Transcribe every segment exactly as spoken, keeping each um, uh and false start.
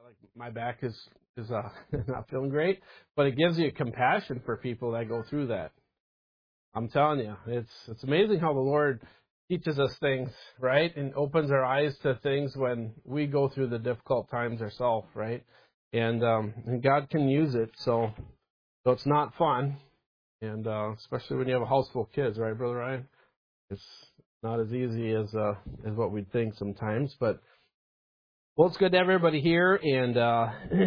like my back is is uh, not feeling great, but it gives you compassion for people that go through that. I'm telling you, it's it's amazing how the Lord teaches us things, right, and opens our eyes to things when we go through the difficult times ourselves, right? And um, and God can use it, so so it's not fun, and uh, especially when you have a house full of kids, right, Brother Ryan? It's not as easy as uh, as what we'd think sometimes, but well, it's good to have everybody here, and uh,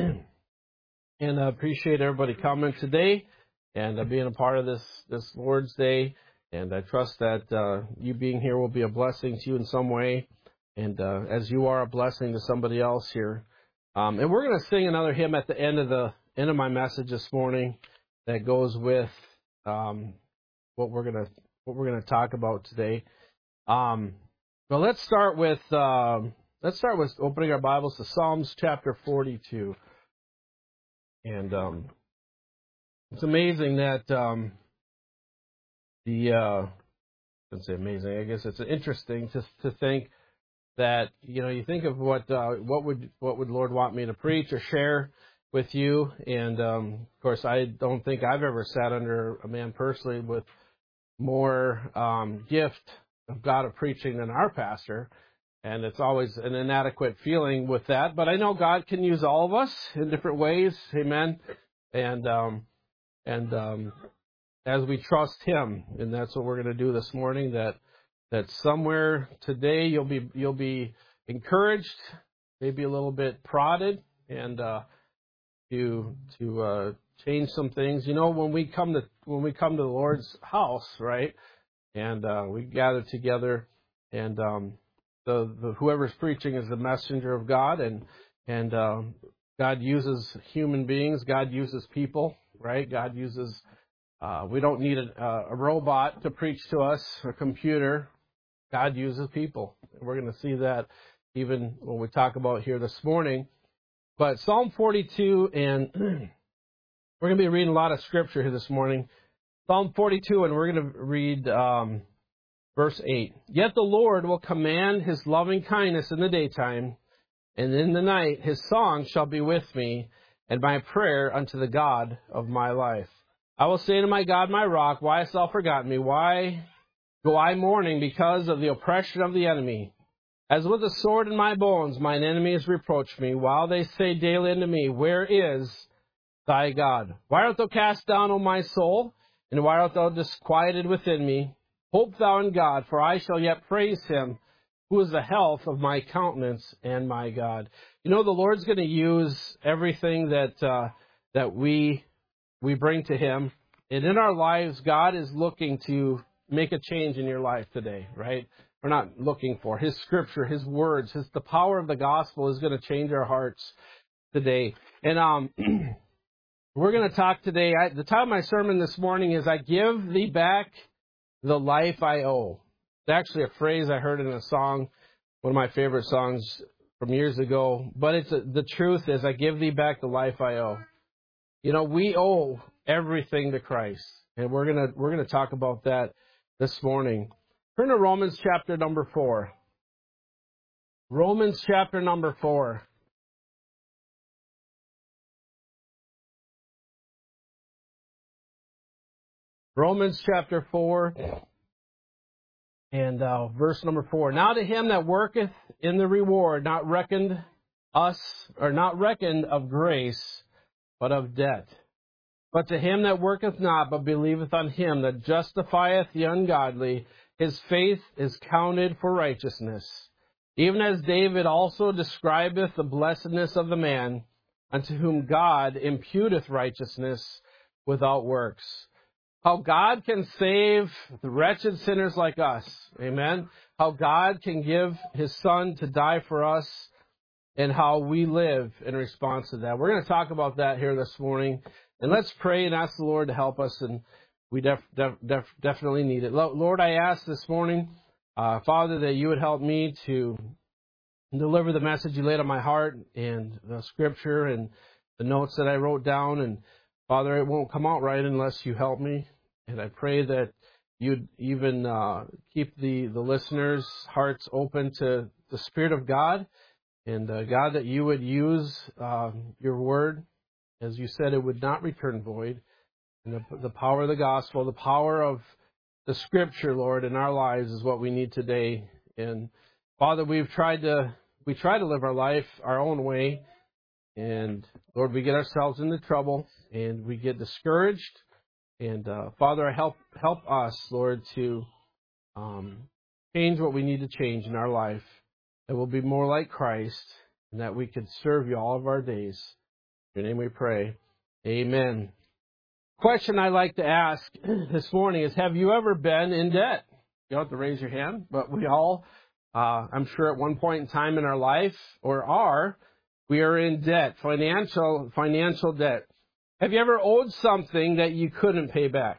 and I appreciate everybody coming today and uh, being a part of this this Lord's Day. And I trust that uh, you being here will be a blessing to you in some way, and uh, as you are a blessing to somebody else here. Um, and we're going to sing another hymn at the end of the end of my message this morning that goes with um, what we're going to what we're going to talk about today. Um, but let's start with uh, let's start with opening our Bibles to Psalms chapter forty-two, and um, it's amazing that um, the uh, I shouldn't say amazing. I guess it's interesting to to think that you know you think of what uh, what would what would Lord want me to preach or share with you, and um, of course I don't think I've ever sat under a man personally with more um, gift of God of preaching than our pastor, and it's always an inadequate feeling with that. But I know God can use all of us in different ways, amen. And um, and um, as we trust Him, and that's what we're going to do this morning. That that somewhere today you'll be you'll be encouraged, maybe a little bit prodded, and uh, to to uh, change some things. You know, when we come to when we come to the Lord's house, right? And uh, we gather together, and um, the, the whoever's preaching is the messenger of God, and and uh, God uses human beings. God uses people, right? God uses. Uh, we don't need a, a robot to preach to us, a computer. God uses people. We're going to see that even when we talk about here this morning. But Psalm forty-two, and we're going to be reading a lot of scripture here this morning. Psalm forty-two, and we're going to read um, verse eight. Yet the Lord will command His loving kindness in the daytime, and in the night His song shall be with me, and my prayer unto the God of my life. I will say to my God, my rock, why hast thou forgotten me? Why go I mourning because of the oppression of the enemy? As with a sword in my bones, mine enemies reproach me, while they say daily unto me, where is thy God? Why art thou cast down, O my soul? And why art thou disquieted within me? Hope thou in God, for I shall yet praise Him, who is the health of my countenance and my God. You know, the Lord's going to use everything that uh, that we we bring to Him. And in our lives, God is looking to make a change in your life today, right? We're not looking for His Scripture, His words, His the power of the gospel is going to change our hearts today. And um. We're going to talk today. I, the title of my sermon this morning is I give thee back the life I owe. It's actually a phrase I heard in a song, one of my favorite songs from years ago. But it's a, the truth is I give thee back the life I owe. You know, we owe everything to Christ. And we're going to we're going to talk about that this morning. Turn to Romans chapter number four. Romans chapter number four. Romans chapter four, and uh, verse number four. Now to him that worketh in the reward, not reckoned us, or not reckoned of grace, but of debt. But to him that worketh not, but believeth on Him that justifieth the ungodly, his faith is counted for righteousness. Even as David also describeth the blessedness of the man, unto whom God imputeth righteousness without works. How God can save the wretched sinners like us. Amen. How God can give His Son to die for us, and how we live in response to that. We're going to talk about that here this morning. And let's pray and ask the Lord to help us. And we def, def, def, definitely need it. Lord, I ask this morning, uh, Father, that you would help me to deliver the message you laid on my heart, and the scripture and the notes that I wrote down. And Father, it won't come out right unless you help me. And I pray that you'd even uh, keep the, the listeners' hearts open to the Spirit of God, And uh, God, that you would use uh, your word, as you said, it would not return void. And the, the power of the gospel, the power of the Scripture, Lord, in our lives is what we need today. And Father, we've tried to we try to live our life our own way, and Lord, we get ourselves into trouble and we get discouraged. And uh, Father, help help us, Lord, to um, change what we need to change in our life. That we'll be more like Christ, and that we could serve you all of our days. In your name we pray. Amen. Question I like to ask this morning is, have you ever been in debt? You don't have to raise your hand, but we all, uh, I'm sure at one point in time in our life, or are, we are in debt, financial financial debt. Have you ever owed something that you couldn't pay back?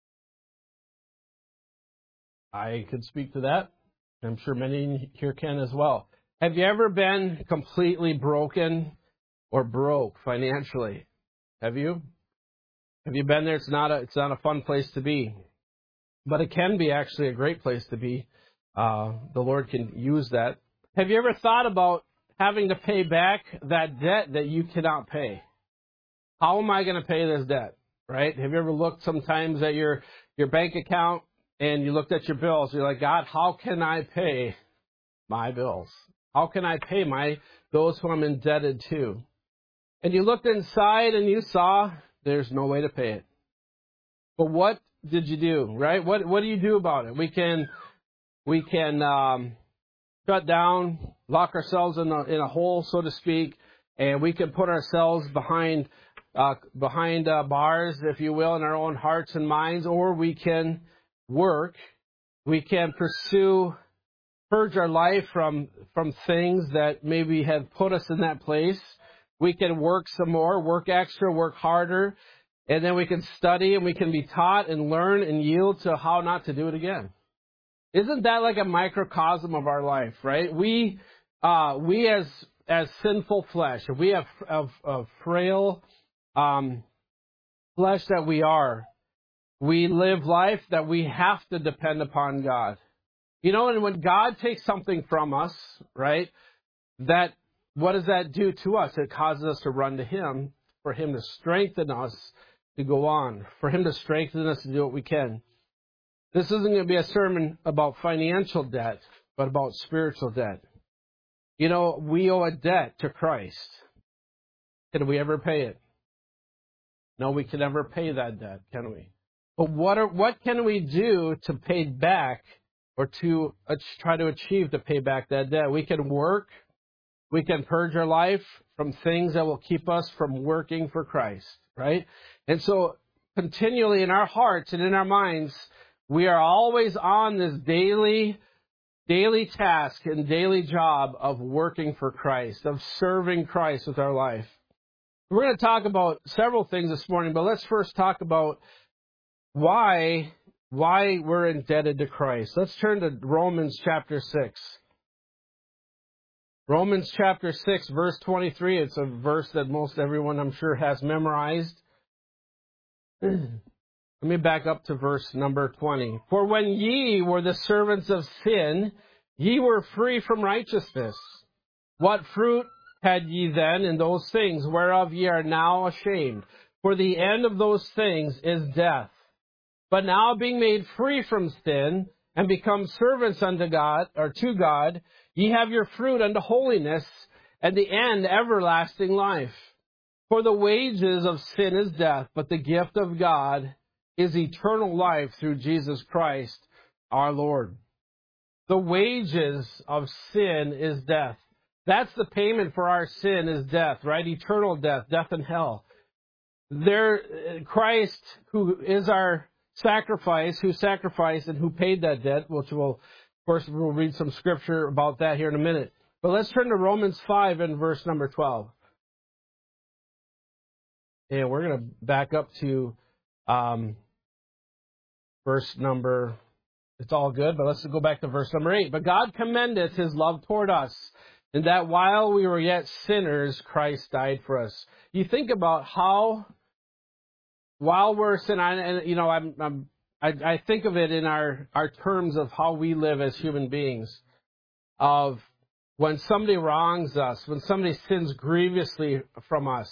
I could speak to that. I'm sure many here can as well. Have you ever been completely broken or broke financially? Have you? Have you been there? It's not a it's not a fun place to be, but it can be actually a great place to be. Uh, the Lord can use that. Have you ever thought about having to pay back that debt that you cannot pay? How am I going to pay this debt? Right? Have you ever looked sometimes at your your bank account and you looked at your bills? You're like, God, how can I pay my bills? How can I pay my those who I'm indebted to? And you looked inside and you saw there's no way to pay it. But what did you do, right? What what do you do about it? We can we can um, shut down, lock ourselves in a in a hole, so to speak, and we can put ourselves behind uh, behind uh, bars, if you will, in our own hearts and minds, or we can work. We can pursue, purge our life from from things that maybe have put us in that place. We can work some more, work extra, work harder, and then we can study and we can be taught and learn and yield to how not to do it again. Isn't that like a microcosm of our life, right? We, uh, we as as sinful flesh, we have of, of frail um, flesh that we are. We live life that we have to depend upon God. You know, and when God takes something from us, right, that what does that do to us? It causes us to run to Him, for Him to strengthen us to go on, for Him to strengthen us to do what we can. This isn't going to be a sermon about financial debt, but about spiritual debt. You know, we owe a debt to Christ. Can we ever pay it? No, we can never pay that debt, can we? But what are, what can we do to pay back or to uh, try to achieve to pay back that debt? We can work. We can purge our life from things that will keep us from working for Christ, right? And so continually in our hearts and in our minds, we are always on this daily, daily task and daily job of working for Christ, of serving Christ with our life. We're going to talk about several things this morning, but let's first talk about why, why we're indebted to Christ. Let's turn to Romans chapter six. Romans chapter six, verse twenty-three. It's a verse that most everyone, I'm sure, has memorized. Let me back up to verse number twenty. For when ye were the servants of sin, ye were free from righteousness. What fruit had ye then in those things whereof ye are now ashamed? For the end of those things is death. But now being made free from sin, and become servants unto God, or to God, ye have your fruit unto holiness, and the end everlasting life. For the wages of sin is death, but the gift of God is eternal life through Jesus Christ our Lord. The wages of sin is death. That's the payment for our sin is death, right? Eternal death, death in hell. There, Christ, who is our sacrifice, who sacrificed and who paid that debt, which we'll, of course, we'll read some scripture about that here in a minute. But let's turn to Romans five and verse number twelve. And we're going to back up to um, verse number, it's all good, but let's go back to verse number eight. But God commendeth His love toward us, in that while we were yet sinners, Christ died for us. You think about how, while we're sin, and you know, I'm, I'm, I, I think of it in our, our terms of how we live as human beings. Of when somebody wrongs us, when somebody sins grievously from us.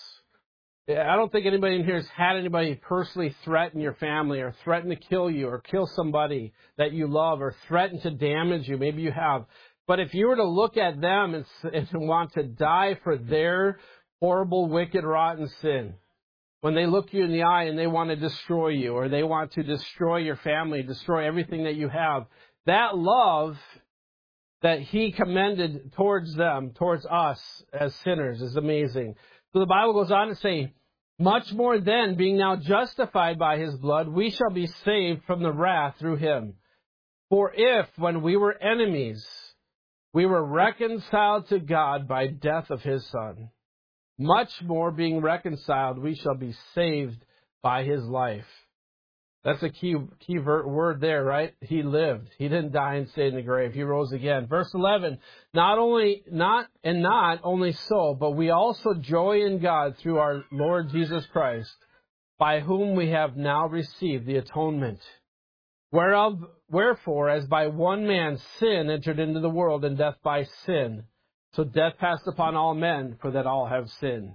I don't think anybody in here has had anybody personally threaten your family or threaten to kill you or kill somebody that you love or threaten to damage you. Maybe you have. But if you were to look at them and, and want to die for their horrible, wicked, rotten sin, when they look you in the eye and they want to destroy you or they want to destroy your family, destroy everything that you have, that love that he commended towards them, towards us as sinners, is amazing. So the Bible goes on to say, much more then, being now justified by his blood, we shall be saved from the wrath through him. For if, when we were enemies, we were reconciled to God by death of his Son, much more being reconciled, we shall be saved by his life. That's a key key word there, right? He lived. He didn't die and stay in the grave. He rose again. Verse eleven, not only, not, and not only so, but we also joy in God through our Lord Jesus Christ, by whom we have now received the atonement. Whereof, wherefore, as by one man sin entered into the world, and death by sin, so death passed upon all men, for that all have sinned.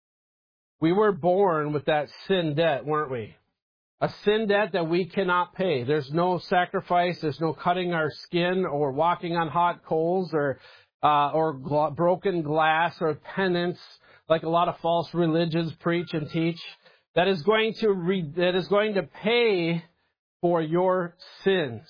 We were born with that sin debt, weren't we? A sin debt that we cannot pay. There's no sacrifice. There's no cutting our skin or walking on hot coals or uh, or gl- broken glass or penance, like a lot of false religions preach and teach. That is going to re- that is going to pay for your sins.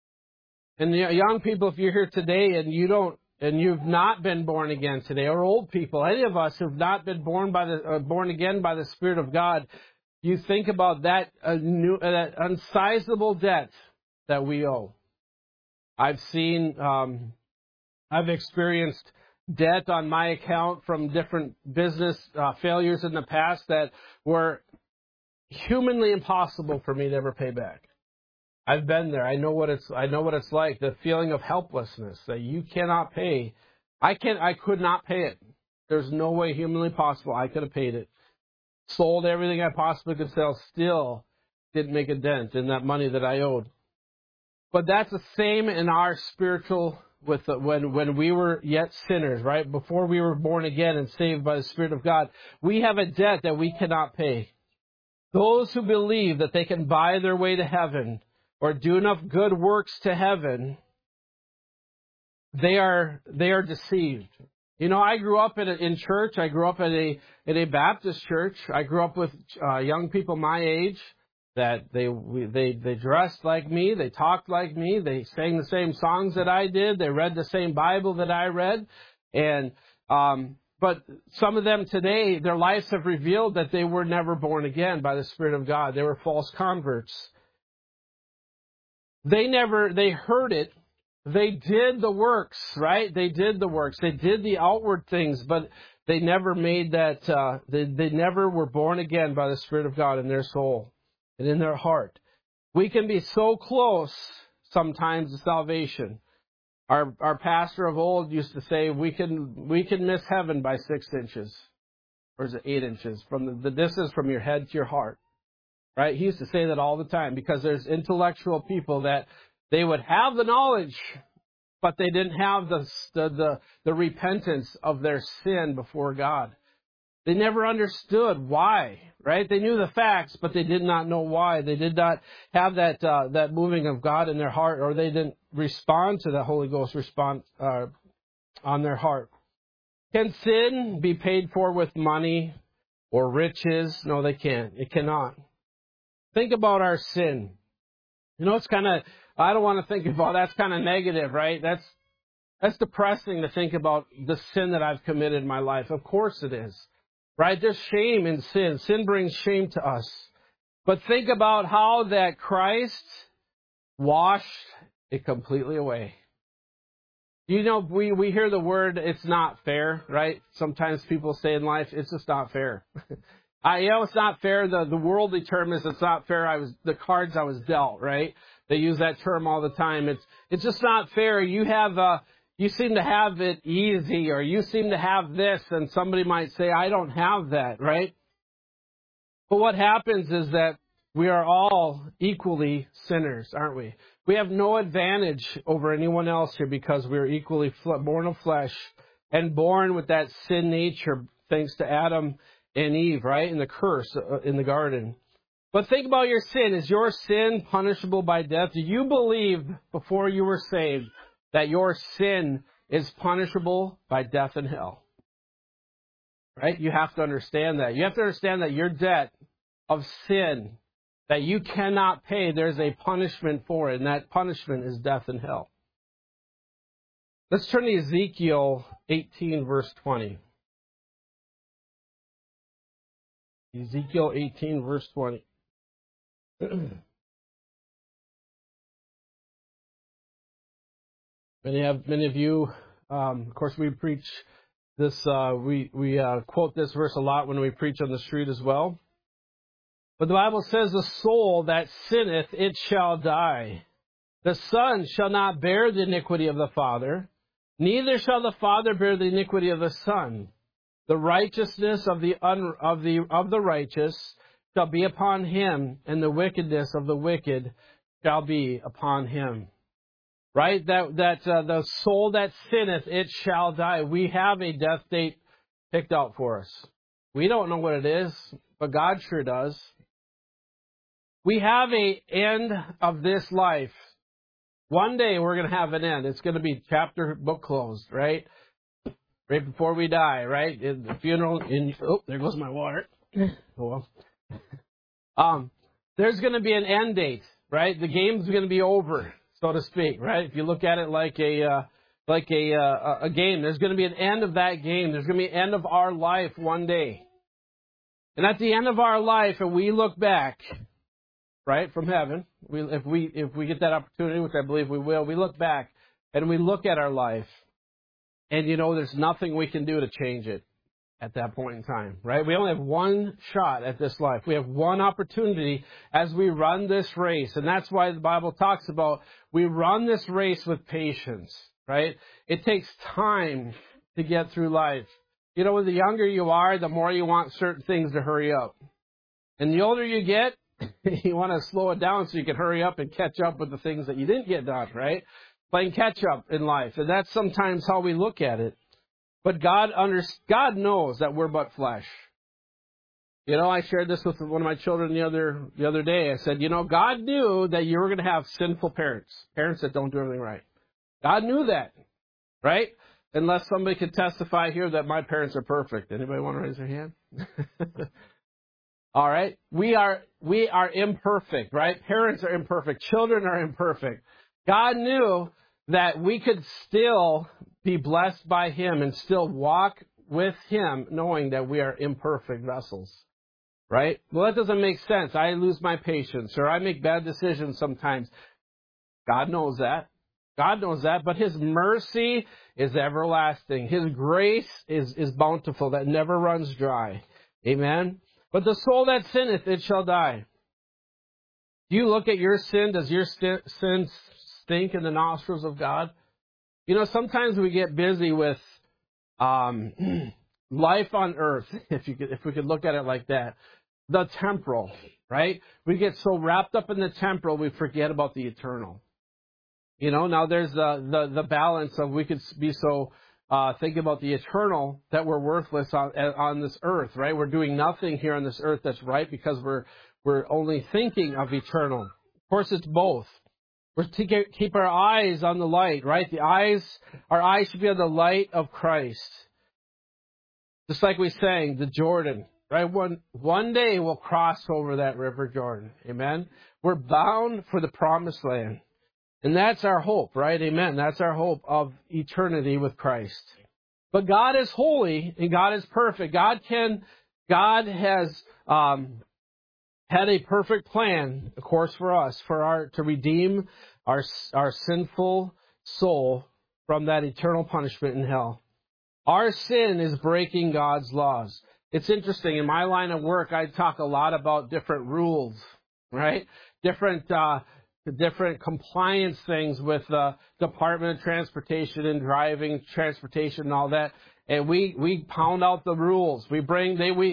And the young people, if you're here today and you don't and you've not been born again today, or old people, any of us who've not been born by the uh, born again by the Spirit of God. You think about that, uh, new, uh, that unsizable debt that we owe. I've seen, um, I've experienced debt on my account from different business uh, failures in the past that were humanly impossible for me to ever pay back. I've been there. I know what it's. I know what it's like. The feeling of helplessness that you cannot pay. I can. I could not pay it. There's no way humanly possible I could have paid it. Sold everything I possibly could sell, still didn't make a dent in that money that I owed. But that's the same in our spiritual, with the, when when we were yet sinners, right? Before we were born again and saved by the Spirit of God, we have a debt that we cannot pay. Those who believe that they can buy their way to heaven or do enough good works to heaven, they are they are deceived. You know, I grew up in, a, in church. I grew up in a in a Baptist church. I grew up with uh, young people my age that they we, they they dressed like me, they talked like me, they sang the same songs that I did, they read the same Bible that I read, and um, but some of them today, their lives have revealed that they were never born again by the Spirit of God. They were false converts. They never they heard it. They did the works, right? They did the works. They did the outward things, but they never made that, uh, they, they never were born again by the Spirit of God in their soul and in their heart. We can be so close sometimes to salvation. Our our pastor of old used to say, we can we can miss heaven by six inches. Or is it eight inches? From the, the distance from your head to your heart. Right? He used to say that all the time because there's intellectual people that they would have the knowledge, but they didn't have the, the the the repentance of their sin before God. They never understood why, right? They knew the facts, but they did not know why. They did not have that uh, that moving of God in their heart, or they didn't respond to the Holy Ghost response uh, on their heart. Can sin be paid for with money or riches? No, they can't. It cannot. Think about our sin. You know, it's kind of, I don't want to think about, that's kind of negative, right? That's that's depressing to think about the sin that I've committed in my life. Of course it is, right? There's shame in sin. Sin brings shame to us. But think about how that Christ washed it completely away. You know, we, we hear the word, it's not fair, right? Sometimes people say in life, it's just not fair. I, you know, it's not fair. The, the worldly term is it's not fair. I was, the cards I was dealt, right? They use that term all the time. It's, it's just not fair. You have, uh, you seem to have it easy, or you seem to have this, and somebody might say, I don't have that, right? But what happens is that we are all equally sinners, aren't we? We have no advantage over anyone else here because we are equally born of flesh and born with that sin nature thanks to Adam and Eve, right? And the curse in the garden. But think about your sin. Is your sin punishable by death? Do you believe before you were saved that your sin is punishable by death and hell? Right? You have to understand that. You have to understand that your debt of sin that you cannot pay, there's a punishment for it, and that punishment is death and hell. Let's turn to Ezekiel eighteen, verse twenty. Ezekiel eighteen, verse twenty. Many have, many of you, um, of course, we preach this. Uh, we we uh, quote this verse a lot when we preach on the street as well. But the Bible says, "The soul that sinneth, it shall die. The son shall not bear the iniquity of the father, neither shall the father bear the iniquity of the son. The righteousness of the un, of the of the righteous shall be upon him, and the wickedness of the wicked shall be upon him." Right? That that uh, the soul that sinneth, it shall die. We have a death date picked out for us. We don't know what it is, but God sure does. We have a end of this life. One day we're going to have an end. It's going to be chapter, book closed, right? Right before we die, right? In the funeral, in, oh, there goes my water. Oh, well. Um, there's going to be an end date, right? The game's going to be over, so to speak, right? If you look at it like a, uh, like a, uh, a game, there's going to be an end of that game. There's going to be an end of our life one day. And at the end of our life, and we look back, right, from heaven, we, if we if we get that opportunity, which I believe we will, we look back and we look at our life, and you know, there's nothing we can do to change it at that point in time, right? We only have one shot at this life. We have one opportunity as we run this race, and that's why the Bible talks about we run this race with patience, right? It takes time to get through life. You know, the younger you are, the more you want certain things to hurry up. And the older you get, you want to slow it down so you can hurry up and catch up with the things that you didn't get done, right? Playing catch up in life. And that's sometimes how we look at it. But God under, God knows that we're but flesh. You know, I shared this with one of my children the other the other day. I said, you know, God knew that you were going to have sinful parents, parents that don't do everything right. God knew that, right? Unless somebody could testify here that my parents are perfect. Anybody want to raise their hand? All right. We are, we are imperfect, right? Parents are imperfect. Children are imperfect. God knew that we could still be blessed by Him and still walk with Him knowing that we are imperfect vessels, right? Well, that doesn't make sense. I lose my patience or I make bad decisions sometimes. God knows that. God knows that, but His mercy is everlasting. His grace is, is bountiful, that never runs dry. Amen? But the soul that sinneth, it shall die. Do you look at your sin? Does your st- sin stink in the nostrils of God? You know, sometimes we get busy with um, life on earth, if you could, if we could look at it like that. The temporal, right? We get so wrapped up in the temporal, we forget about the eternal. You know, now there's the, the, the balance of we could be so uh, thinking about the eternal that we're worthless on, on this earth, right? We're doing nothing here on this earth that's right because we're we're only thinking of eternal. Of course, it's both. We're to keep our eyes on the light, right? The eyes, our eyes should be on the light of Christ. Just like we sang, the Jordan, right? One, one day we'll cross over that river Jordan. Amen? We're bound for the promised land. And that's our hope, right? Amen. That's our hope of eternity with Christ. But God is holy and God is perfect. God can, God has um, had a perfect plan, of course, for us, for our to redeem our our sinful soul from that eternal punishment in hell. Our sin is breaking God's laws. It's interesting. In my line of work, I talk a lot about different rules, right? Different. Uh, The different compliance things with the Department of Transportation and driving transportation and all that, and we we pound out the rules. We bring they we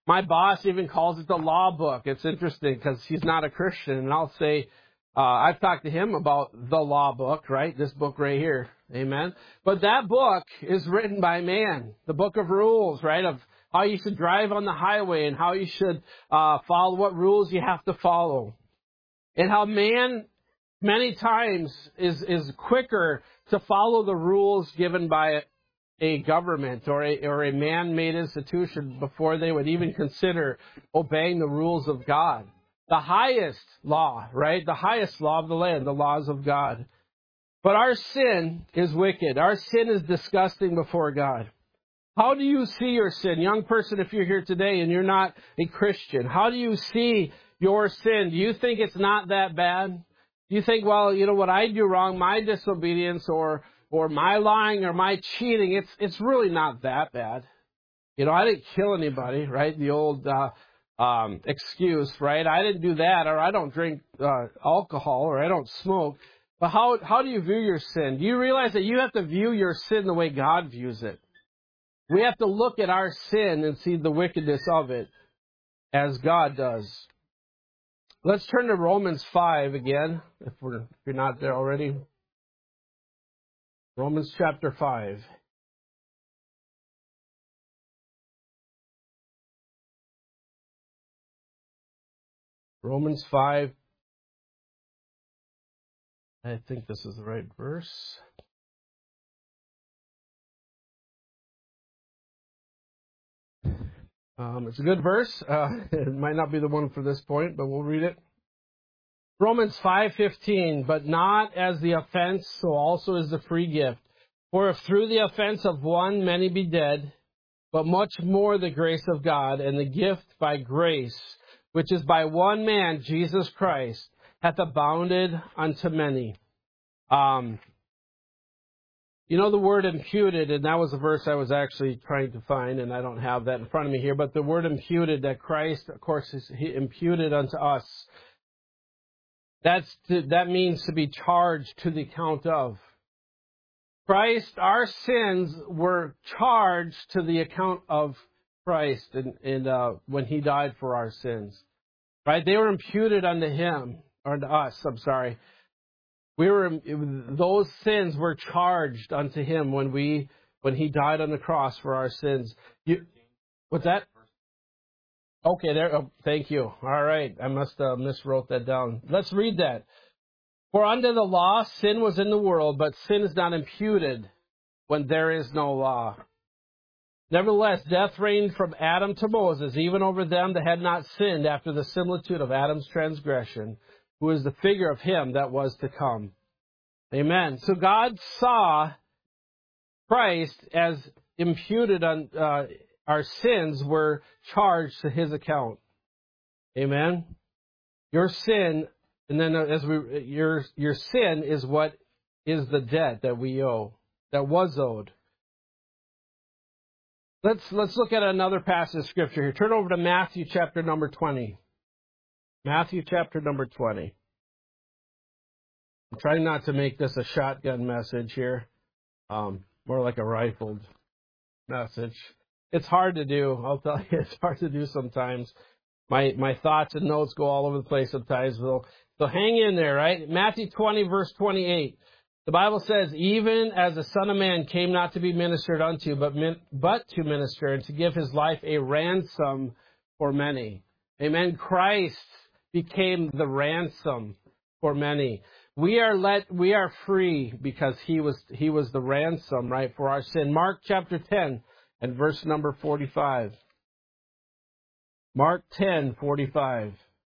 My boss even calls it the law book. It's interesting because he's not a Christian. And I'll say, uh, I've talked to him about the law book, right? This book right here. Amen. But that book is written by man. The book of rules, right? Of how you should drive on the highway and how you should uh, follow, what rules you have to follow. And how man many times is, is quicker to follow the rules given by a government or a, or a man-made institution before they would even consider obeying the rules of God. The highest law, right? The highest law of the land, the laws of God. But our sin is wicked. Our sin is disgusting before God. How do you see your sin? Young person, if you're here today and you're not a Christian, how do you see your sin? Do you think it's not that bad? Do you think, well, you know what I do wrong, my disobedience or or my lying or my cheating, it's it's really not that bad. You know, I didn't kill anybody, right? The old uh, um, excuse, right? I didn't do that, or I don't drink uh, alcohol, or I don't smoke. But how how do you view your sin? Do you realize that you have to view your sin the way God views it? We have to look at our sin and see the wickedness of it as God does. Let's turn to Romans five again, if, we're, if you're not there already. Romans chapter five. Romans five. I think this is the right verse. Um, it's a good verse. Uh, it might not be the one for this point, but we'll read it. Romans five fifteen, but not as the offense, so also is the free gift. For if through the offense of one many be dead, but much more the grace of God, and the gift by grace, which is by one man, Jesus Christ, hath abounded unto many. Um, you know the word imputed, and that was a verse I was actually trying to find, and I don't have that in front of me here, but the word imputed, that Christ, of course, is he imputed unto us. That's to, that means to be charged to the account of. Christ, our sins were charged to the account of Christ and, and uh, when he died for our sins. Right? They were imputed unto him, or to us, I'm sorry. We were those sins were charged unto him when we when he died on the cross for our sins. You, what's that? Okay, there. Oh, thank you. All right, I must have miswrote that down. Let's read that. For under the law, sin was in the world, but sin is not imputed when there is no law. Nevertheless, death reigned from Adam to Moses, even over them that had not sinned after the similitude of Adam's transgression, who is the figure of him that was to come. Amen. So God saw Christ as imputed on uh, our sins were charged to his account. Amen. Your sin, and then as we your your sin is what is the debt that we owe, that was owed. Let's let's look at another passage of scripture here. Turn over to Matthew chapter number twenty. Matthew chapter number twenty. I'm trying not to make this a shotgun message here, um, more like a rifled message. It's hard to do. I'll tell you, it's hard to do sometimes. My my thoughts and notes go all over the place sometimes. So, so hang in there, right? Matthew twenty, verse twenty-eight. The Bible says, even as the Son of Man came not to be ministered unto, but min- but to minister and to give his life a ransom for many. Amen. Christ became the ransom for many. We are let we are free because he was he was the ransom, right, for our sin. Mark chapter ten and verse number forty-five. Mark ten, forty-five.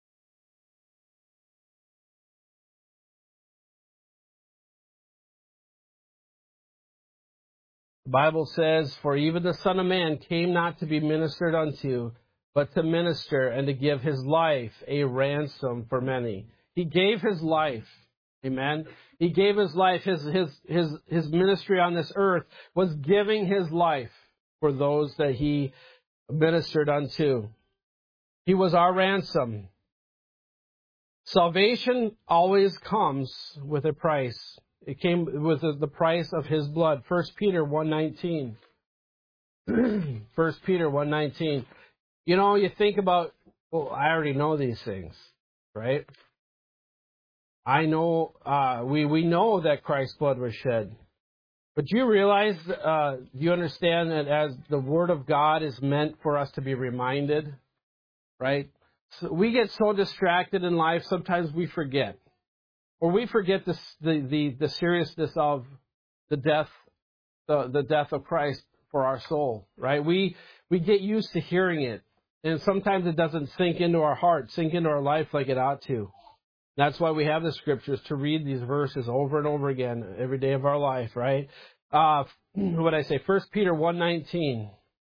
The Bible says, for even the Son of Man came not to be ministered unto, but to minister and to give his life a ransom for many. He gave his life. Amen. He gave his life. His, his, his, his ministry on this earth was giving his life for those that he ministered unto. He was our ransom. Salvation always comes with a price. It came with the price of his blood. First Peter one nineteen. First Peter one nineteen. You know, you think about, well, I already know these things, right? I know, uh, we, we know that Christ's blood was shed. But do you realize, uh, do you understand that as the Word of God is meant for us to be reminded, right? So we get so distracted in life, sometimes we forget. Or we forget the, the, the, the seriousness of the death, the, the death of Christ for our soul, right? We, we get used to hearing it. And sometimes it doesn't sink into our heart, sink into our life like it ought to. That's why we have the scriptures to read these verses over and over again every day of our life, right? Uh, what did I say? First Peter one nineteen.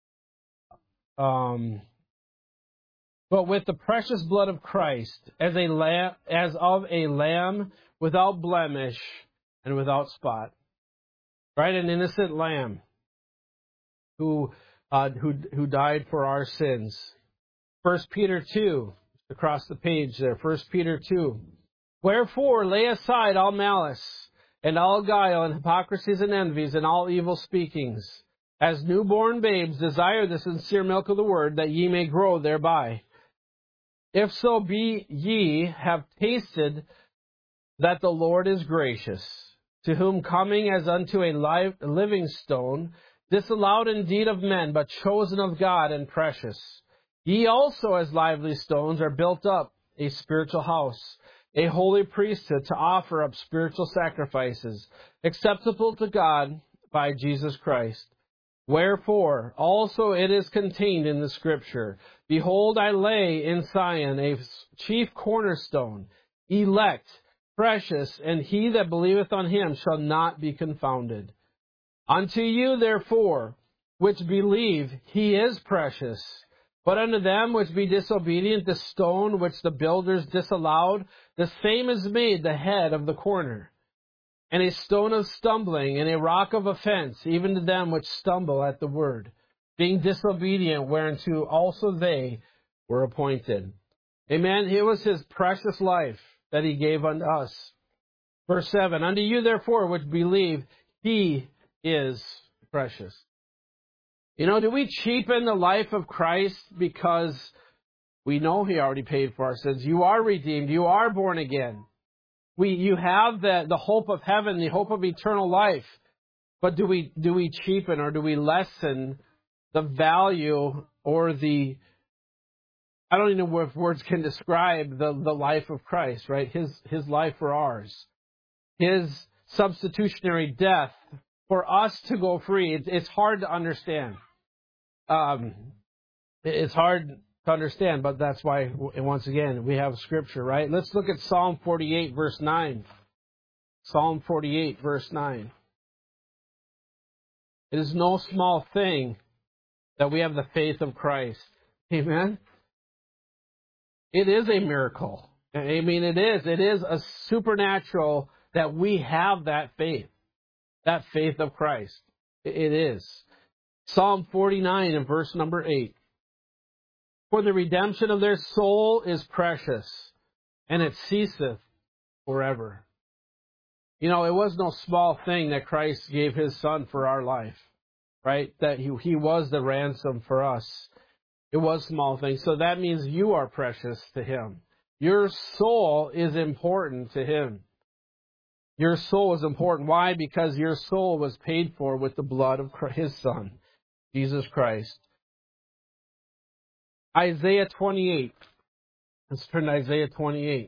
Um, but with the precious blood of Christ, as a lamb, as of a lamb without blemish and without spot, right? An innocent lamb who uh, who who died for our sins. First Peter two, across the page there. First Peter two. Wherefore lay aside all malice, and all guile, and hypocrisies, and envies, and all evil speakings. As newborn babes, desire the sincere milk of the word, that ye may grow thereby. If so be ye have tasted that the Lord is gracious, to whom coming as unto a live, living stone, disallowed indeed of men, but chosen of God and precious. Ye also as lively stones are built up a spiritual house, a holy priesthood, to offer up spiritual sacrifices, acceptable to God by Jesus Christ. Wherefore also it is contained in the Scripture, Behold, I lay in Zion a chief cornerstone, elect, precious, and he that believeth on him shall not be confounded. Unto you therefore, which believe, he is precious. But unto them which be disobedient, the stone which the builders disallowed, the same is made the head of the corner, and a stone of stumbling, and a rock of offense, even to them which stumble at the word, being disobedient, whereunto also they were appointed. Amen. It was his precious life that he gave unto us. Verse seven, Unto you therefore which believe, he is precious. You know, do we cheapen the life of Christ because we know he already paid for our sins? You are redeemed. You are born again. We, you have the, the hope of heaven, the hope of eternal life. But do we, do we cheapen or do we lessen the value or the, I don't even know if words can describe the, the life of Christ, right? His, his life for ours. His substitutionary death for us to go free. It's, it's hard to understand. Um, it's hard to understand, but that's why, once again, we have Scripture, right? Let's look at Psalm forty-eight, verse nine. Psalm forty-eight, verse nine. It is no small thing that we have the faith of Christ. Amen? It is a miracle. I mean, it is. It is a supernatural that we have that faith. That faith of Christ. It is. Psalm forty-nine and verse number eight. For the redemption of their soul is precious, and it ceaseth forever. You know, it was no small thing that Christ gave his Son for our life, right? That he, he was the ransom for us. It was a small thing. So that means you are precious to him. Your soul is important to him. Your soul is important. Why? Because your soul was paid for with the blood of his Son, Jesus Christ. Isaiah twenty-eight. Let's turn to Isaiah twenty-eight.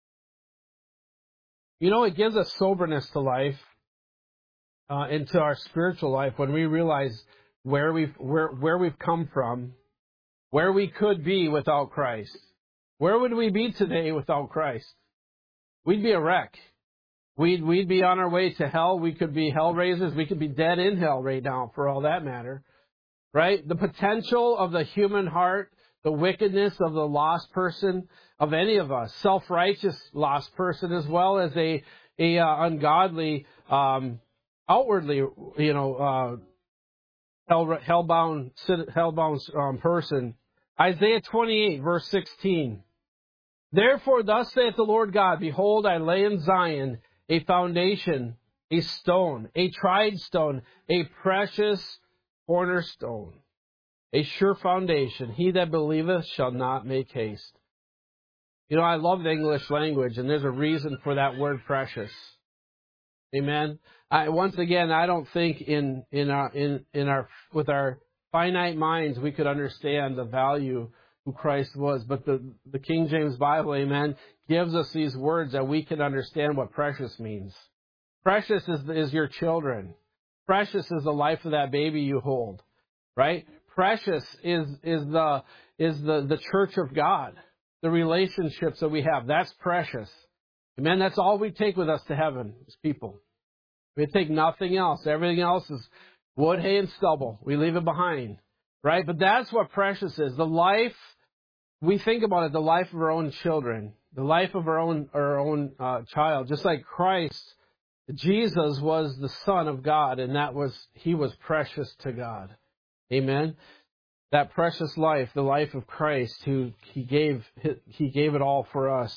You know, it gives us soberness to life, uh, into our spiritual life, when we realize where we've where where we've come from, where we could be without Christ. Where would we be today without Christ? We'd be a wreck. We'd we'd be on our way to hell. We could be hell raisers. We could be dead in hell right now, for all that matter. Right? The potential of the human heart, the wickedness of the lost person, of any of us, self-righteous lost person, as well as a a uh, ungodly, um, outwardly, you know, uh, hell hellbound hellbound um, person. Isaiah twenty-eight, verse sixteen. Therefore, thus saith the Lord God, Behold, I lay in Zion a foundation, a stone, a tried stone, a precious cornerstone. a sure foundation. He that believeth shall not make haste. You know, I love the English language, and there's a reason for that word precious. Amen. I, once again, I don't think in in our in in our with our finite minds we could understand the value who Christ was, but the the King James Bible, amen, gives us these words that we can understand what precious means. Precious is is your children. Precious is the life of that baby you hold, right? Precious is is the is the the church of God. The relationships that we have, that's precious. Amen. That's all we take with us to heaven as people. We take nothing else. Everything else is wood, hay, and stubble. We leave it behind. Right? But that's what precious is. The life, we think about it, the life of our own children. The life of our own our own uh, child. Just like Christ, Jesus was the Son of God, and that was He was precious to God. Amen. That precious life, the life of Christ, who He gave He gave it all for us.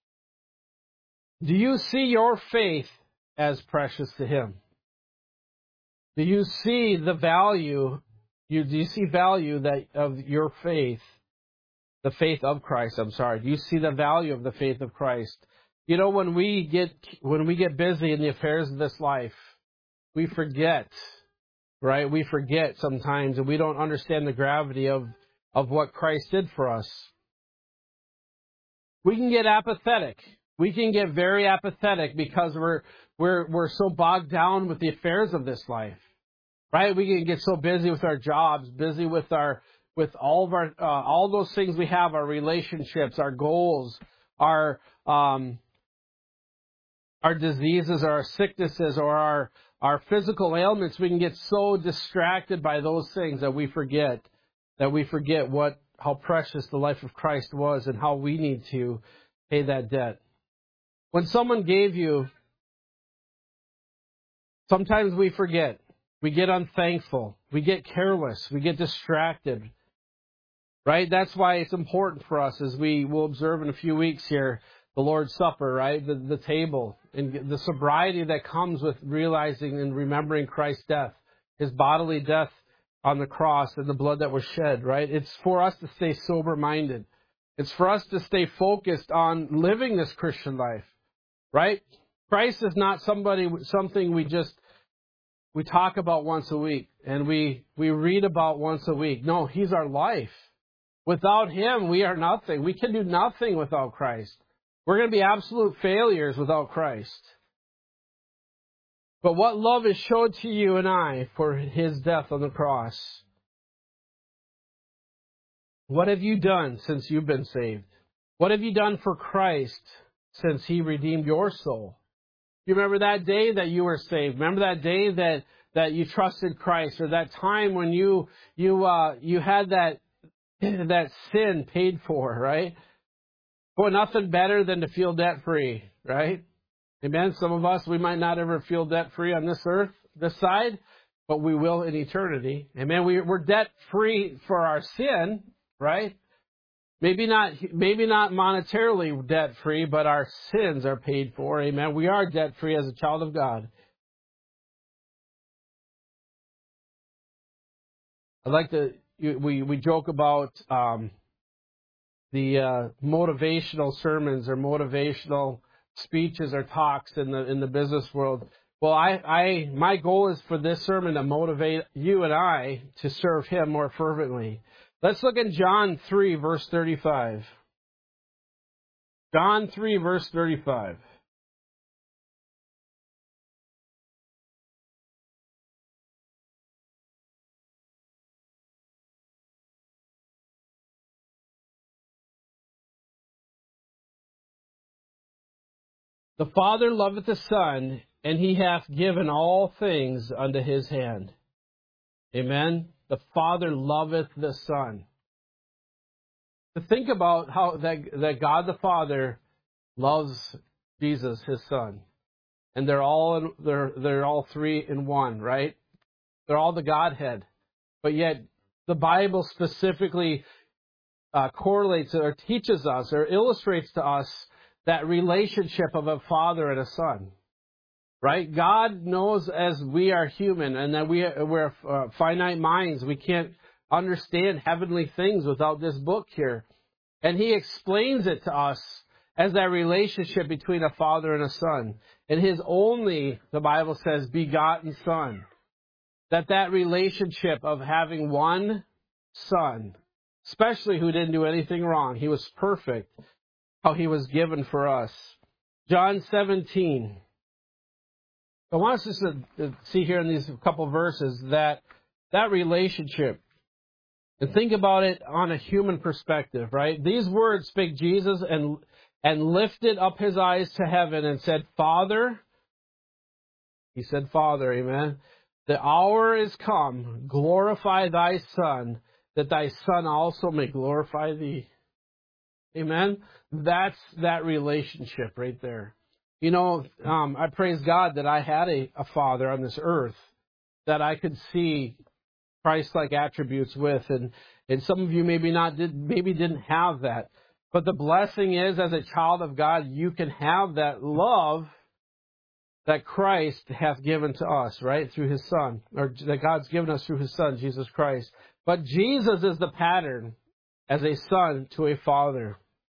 Do you see your faith as precious to Him? Do you see the value? You, do you see value that of your faith, the faith of Christ? I'm sorry. Do you see the value of the faith of Christ? You know, when we get when we get busy in the affairs of this life, we forget. Right? We forget sometimes, and we don't understand the gravity of, of what Christ did for us. We can get apathetic. We can get very apathetic because we're we're we're so bogged down with the affairs of this life. Right? We can get so busy with our jobs, busy with our with all of our uh, all those things we have, our relationships, our goals, our um, our diseases, or our sicknesses, or our Our physical ailments. We can get so distracted by those things that we forget, that we forget what, how precious the life of Christ was and how we need to pay that debt. When someone gave you, sometimes we forget. We get unthankful. We get careless. We get distracted. Right? That's why it's important for us, as we will observe in a few weeks here, the Lord's Supper, right? The, the table, and the sobriety that comes with realizing and remembering Christ's death, His bodily death on the cross and the blood that was shed, right? It's for us to stay sober-minded. It's for us to stay focused on living this Christian life, right? Christ is not somebody, something we just, we talk about once a week and we, we read about once a week. No, He's our life. Without Him, we are nothing. We can do nothing without Christ. We're going to be absolute failures without Christ. But what love is showed to you and I for His death on the cross? What have you done since you've been saved? What have you done for Christ since He redeemed your soul? You remember that day that you were saved? Remember that day that, that you trusted Christ, or that time when you you uh, you had that that sin paid for, right? Boy, nothing better than to feel debt-free, right? Amen. Some of us, we might not ever feel debt-free on this earth, this side, but we will in eternity. Amen. We, we're debt-free for our sin, right? Maybe not, maybe not monetarily debt-free, but our sins are paid for. Amen. We are debt-free as a child of God. I'd like to, we, we joke about um, the uh, motivational sermons or motivational speeches or talks in the in the business world. Well, I, I my goal is for this sermon to motivate you and I to serve Him more fervently. Let's look at John three, verse thirty-five. John three, verse thirty-five. The Father loveth the Son, and He hath given all things unto His hand. Amen. The Father loveth the Son. To think about how that, that God the Father loves Jesus, His Son, and they're all in, they're they're all three in one, right? They're all the Godhead, but yet the Bible specifically uh, correlates or teaches us or illustrates to us that relationship of a father and a son, right? God knows as we are human and that we we're uh, finite minds. We can't understand heavenly things without this book here. And he explains it to us as that relationship between a father and a son. And his only, the Bible says, begotten son. That that relationship of having one son, especially who didn't do anything wrong, he was perfect, how he was given for us. John seventeen. I want us to see here in these couple verses that that relationship, and think about it on a human perspective, right? These words spake Jesus and and lifted up his eyes to heaven and said, Father, he said, Father, amen, the hour is come, glorify thy Son, that thy Son also may glorify thee. Amen? That's that relationship right there. You know, um, I praise God that I had a, a father on this earth that I could see Christ-like attributes with, and, and some of you maybe not did, maybe didn't have that. But the blessing is, as a child of God, you can have that love that Christ hath given to us, right, through his Son, or that God's given us through his Son, Jesus Christ. But Jesus is the pattern as a son to a father.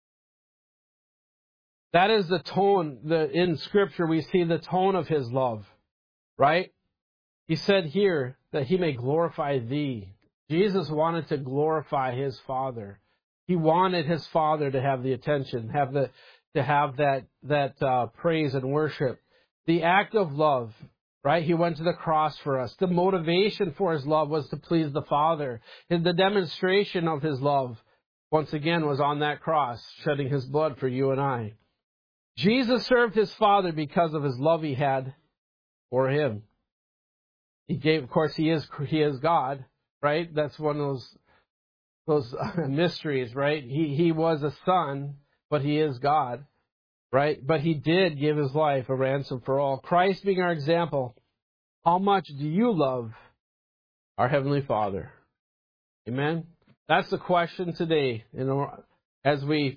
That is the tone, the, in Scripture we see the tone of his love, right? He said here that he may glorify thee. Jesus wanted to glorify his Father. He wanted his Father to have the attention, have the to have that that uh, praise and worship. The act of love, right? He went to the cross for us. The motivation for his love was to please the Father. And the demonstration of his love, once again, was on that cross, shedding his blood for you and I. Jesus served his Father because of his love he had for him. He gave, of course, he is he is God, right? That's one of those those mysteries, right? He he was a son, but he is God, right? But he did give his life a ransom for all. Christ being our example, how much do you love our Heavenly Father? Amen? That's the question today, you know, as we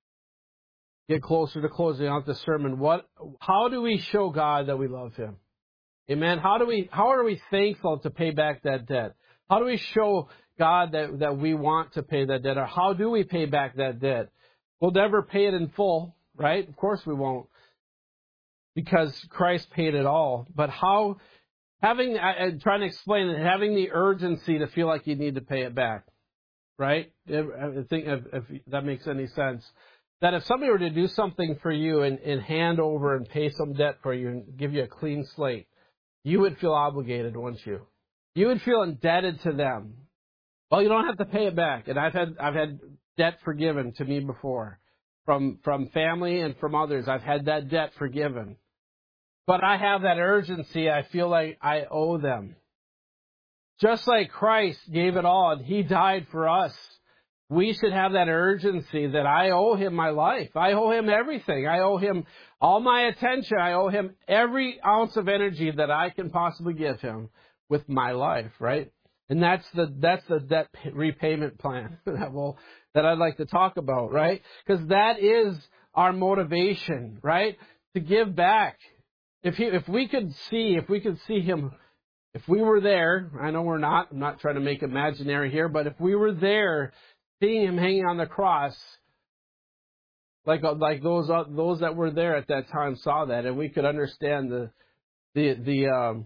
get closer to closing out the sermon. What, how do we show God that we love him? Amen. How do we, how are we thankful to pay back that debt? How do we show God that, that we want to pay that debt? Or how do we pay back that debt? We'll never pay it in full, right? Of course we won't, because Christ paid it all. But how, having, I, I'm trying to explain it, having the urgency to feel like you need to pay it back, right? I think if, if that makes any sense. That if somebody were to do something for you and, and hand over and pay some debt for you and give you a clean slate, you would feel obligated, wouldn't you? You would feel indebted to them. Well, you don't have to pay it back. And I've had I've had debt forgiven to me before, from from family and from others. I've had that debt forgiven. But I have that urgency. I feel like I owe them. Just like Christ gave it all and he died for us, we should have that urgency that I owe him my life. I owe him everything. I owe him all my attention. I owe him every ounce of energy that I can possibly give him with my life, right? And that's the that's the debt repayment plan that will that I'd like to talk about, right? Because that is our motivation, right? To give back. If he, if we could see, if we could see him, if we were there, I know we're not. I'm not trying to make imaginary here, but if we were there, seeing him hanging on the cross, like like those those that were there at that time saw that, and we could understand the the the um,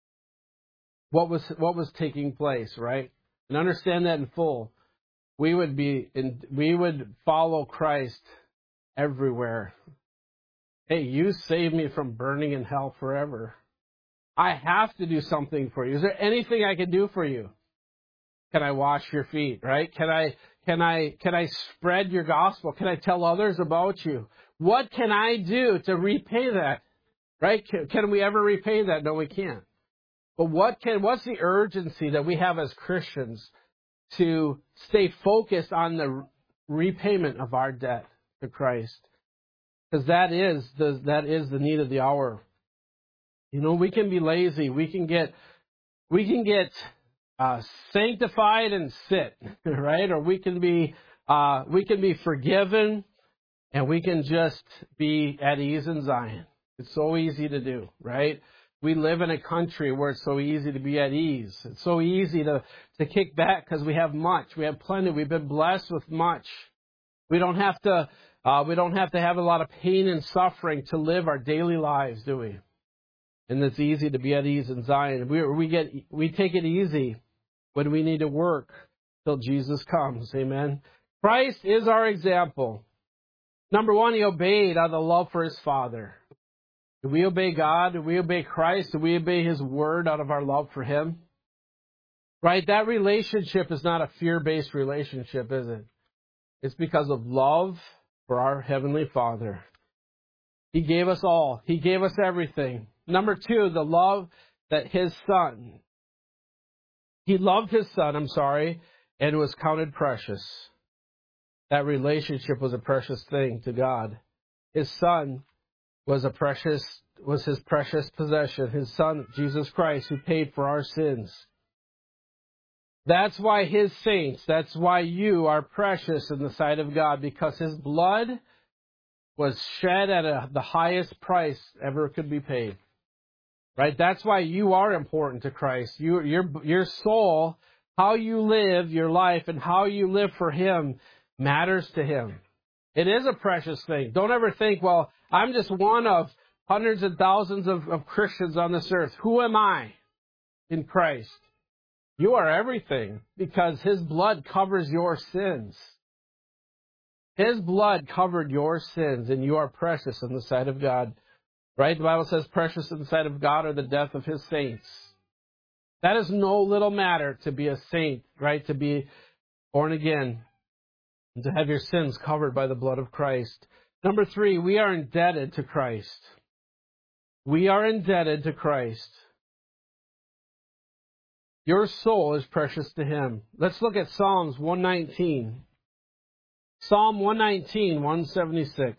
what was what was taking place, right? And understand that in full, we would be in, we would follow Christ everywhere. Hey, you saved me from burning in hell forever. I have to do something for you. Is there anything I can do for you? Can I wash your feet, right? Can I Can I can I spread your gospel? Can I tell others about you? What can I do to repay that? Right? Can, can we ever repay that? No, we can't. But what can what's the urgency that we have as Christians to stay focused on the repayment of our debt to Christ? Because that is the that is the need of the hour. You know, we can be lazy. We can get we can get Uh, sanctified and sit, right? Or we can be uh, we can be forgiven, and we can just be at ease in Zion. It's so easy to do, right? We live in a country where it's so easy to be at ease. It's so easy to, to kick back because we have much. We have plenty. We've been blessed with much. We don't have to, uh, we don't have to have a lot of pain and suffering to live our daily lives, do we? And it's easy to be at ease in Zion. We, we get, we take it easy when we need to work till Jesus comes. Amen. Christ is our example. Number one, he obeyed out of the love for his Father. Do we obey God? Do we obey Christ? Do we obey his word out of our love for him? Right? That relationship is not a fear-based relationship, is it? It's because of love for our Heavenly Father. He gave us all. He gave us everything. Number two, the love that his Son, he loved his Son, I'm sorry, and was counted precious. That relationship was a precious thing to God. His Son was a precious, was his precious possession. His Son, Jesus Christ, who paid for our sins. That's why his saints, that's why you are precious in the sight of God, because his blood was shed at a, the highest price ever could be paid. Right? That's why you are important to Christ. You, your, your soul, how you live your life and how you live for him matters to him. It is a precious thing. Don't ever think, well, I'm just one of hundreds and thousands of, of Christians on this earth. Who am I in Christ? You are everything because his blood covers your sins. His blood covered your sins, and you are precious in the sight of God. Right? The Bible says precious in the sight of God are the death of his saints. That is no little matter to be a saint, right? To be born again. And to have your sins covered by the blood of Christ. Number three, we are indebted to Christ. We are indebted to Christ. Your soul is precious to him. Let's look at Psalms one nineteen. Psalm one nineteen, one seventy-six.